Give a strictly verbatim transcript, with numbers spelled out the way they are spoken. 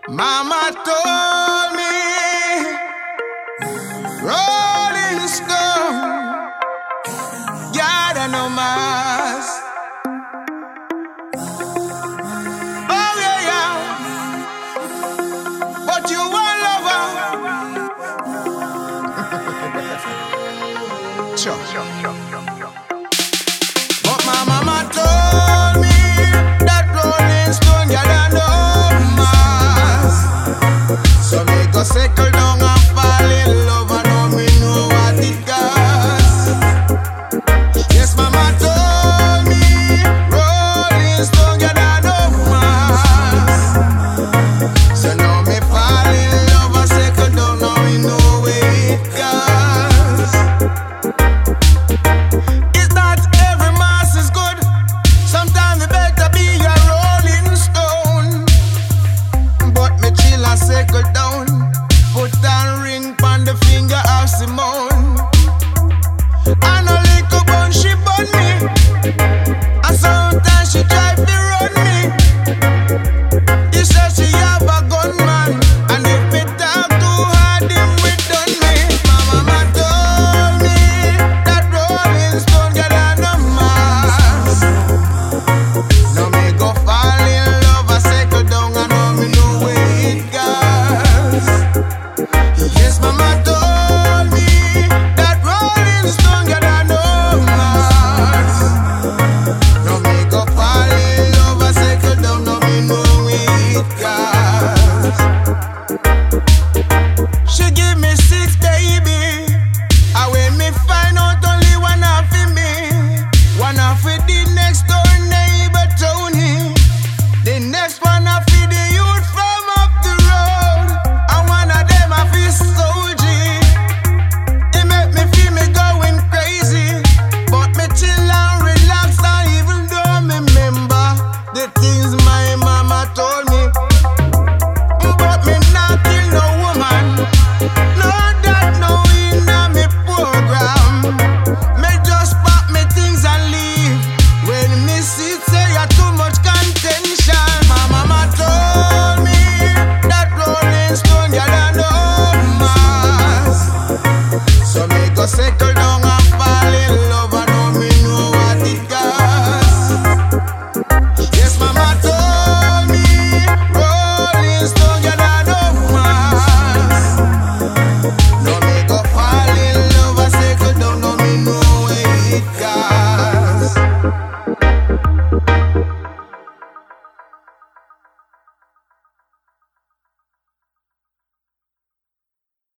Mama told me, Rolling Stone, God no más. Oh yeah, yeah. But you a lover. Sure, sure, sure, sure, sure. But my mama told me that Rolling Stone, God no más. So me go circle down and fall in love, and now me know what it costs. Yes, mama told me, Rolling Stone, God no más. So now me fall in love and circle down, now me know where it costs. It's not every mass is good. Sometimes it better be a Rolling Stone. But me chill and circle down, put a ring pon the finger of Simone. And a little bun she bun me, and sometimes she try to run me. He says she have a gunman, and if me talk too hard, him we done me. My mama told me that Rolling Stone got no mass. Now me go fall in love and circle down, and now me know where it goes. Yes, mama told me that Rolling Stone got no mass. Now me go fall in love and circle down, now me know where it goes. She give me six, baby. And when me find out only one half of me, one half of the next door neighbor Tony, the next one half of the youth from up the road, and one of them half is Soulgy. It make me feel me going crazy, but me chill and relax, and even though me remember the things